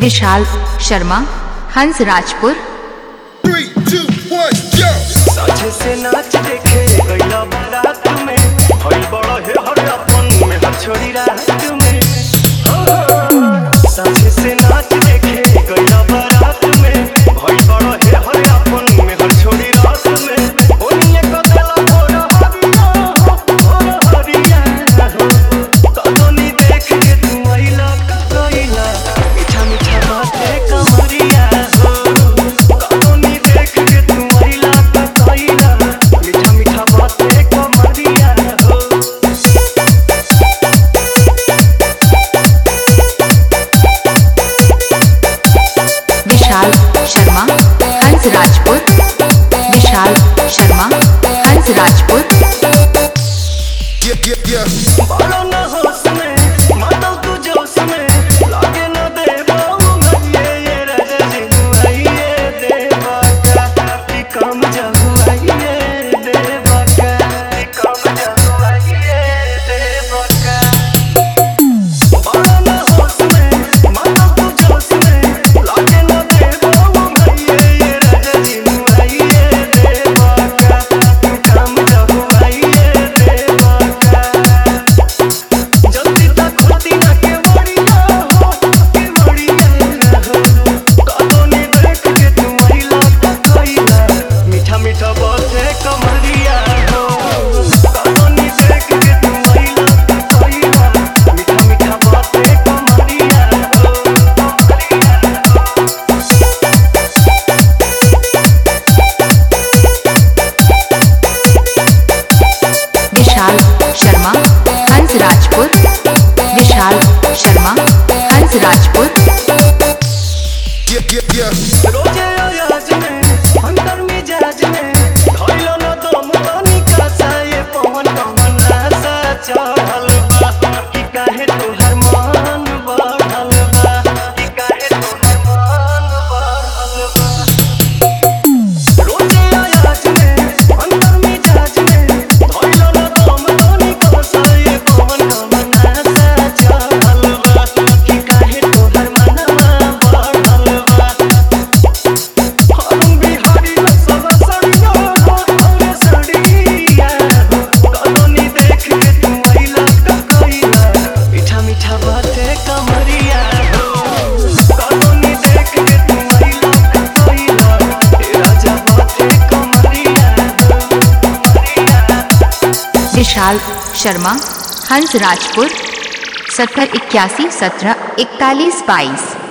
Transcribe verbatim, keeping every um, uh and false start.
विशाल शर्मा, हंस Rajpur. Three, two, one, go! साझे से नाच देखे गईला बारात में, भइल बड़ा है हर अपन में हर छोड़ी रात में। साझे से नाच देखे गईला बारात में, भइल बड़ा है हर अपन में हर छोड़ी रात में। ओनिए को देला भोरा हरिया भोरा हरिया कतनी देख के तू आइला कतइला, मीठा मीठा बातें कमरिया हो। कतनी देख के तू आइला कतइला, मीठा मीठा बातें कमरिया हो। विशाल शर्मा, हंस राजपुर। विशाल शर्मा, हंस राजपुर। Yeah, yeah, yeah. बारो न होश में मातल तू जोश में, लागे न देबा उंगलिए ये रजनी दुआइए देबा का कि कम जहुआइए देबा का कि कम जहुआइए देबा का। बारो न होश में मातल तू जोश में, लागे न देबा उंगलिए ये रजनी दुआइए देबा का कि कम जहुआइए देबा का। जल्दी तक खुलती ना के बड़िया हो के बड़िया हो, कतनी देख के तू आइला कतइला, मीठा मीठा बातें कमरिया हो। कतनी देख के तू आइला कतइला, मीठा मीठा बातें कमरिया हो कमरिया हो। विशाल शर्मा, हंस राजपुर। विशाल शर्मा, हंस राजपुर। Yeah, yeah, yeah. रोजे अयाज में अंतर मिजाज में, धइलो न दम तनिका सा ये पवन कमन आसा चढ़ल बा कि काहे तोहर मन बढ़ल बा कि काहे तोहर मन बढ़ल बा। रोजे अयाज में अंतर मिजाज में, धइलो न दम तनिका सा ये पवन कमन आसा चढ़ल बा कि काहे तोहर मनवा बढ़ल बा। हम बिहारी लसवा सड़िया अरे सड़िया हो, कतनी देख के तू आइला कतइला, मीठा मीठा बातें कमरिया हो। कतनी देख के तू आइला कतइला, ए राजा बातें कमरिया हो कमरिया। विशाल शर्मा, हंस राजपुर। सत्तर इक्यासी सत्रह इकतालीस बाईस।